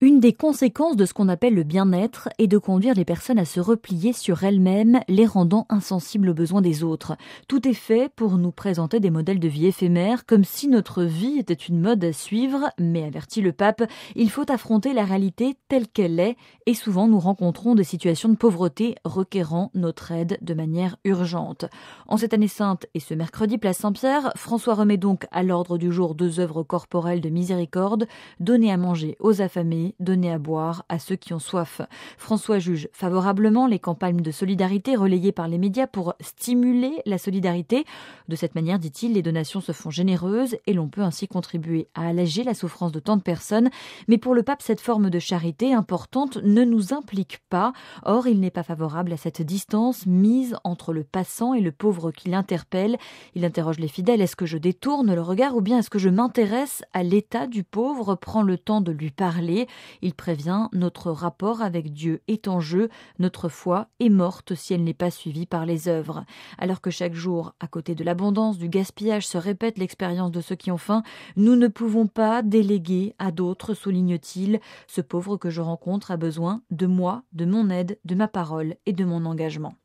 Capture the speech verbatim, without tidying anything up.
Une des conséquences de ce qu'on appelle le bien-être est de conduire les personnes à se replier sur elles-mêmes, les rendant insensibles aux besoins des autres. Tout est fait pour nous présenter des modèles de vie éphémères, comme si notre vie était une mode à suivre, mais avertit le pape, il faut affronter la réalité telle qu'elle est, et souvent nous rencontrons des situations de pauvreté requérant notre aide de manière urgente. En cette année sainte et ce mercredi place Saint-Pierre, François remet donc à l'ordre du jour deux œuvres corporelles de miséricorde, donner à manger aux affamés, donner à boire à ceux qui ont soif. François juge favorablement les campagnes de solidarité relayées par les médias pour stimuler la solidarité. De cette manière, dit-il, les donations se font généreuses et l'on peut ainsi contribuer à alléger la souffrance de tant de personnes. Mais pour le pape, cette forme de charité importante ne nous implique pas. Or, il n'est pas favorable à cette distance mise entre le passant et le pauvre qui l'interpelle. Il interroge les fidèles, est-ce que je détourne le regard ou bien est-ce que je m'intéresse à l'état du pauvre, prends le temps de lui parler? Il prévient, notre rapport avec Dieu est en jeu, notre foi est morte si elle n'est pas suivie par les œuvres. Alors que chaque jour, à côté de l'abondance, du gaspillage, se répète l'expérience de ceux qui ont faim, nous ne pouvons pas déléguer à d'autres, souligne-t-il. Ce pauvre que je rencontre a besoin de moi, de mon aide, de ma parole et de mon engagement.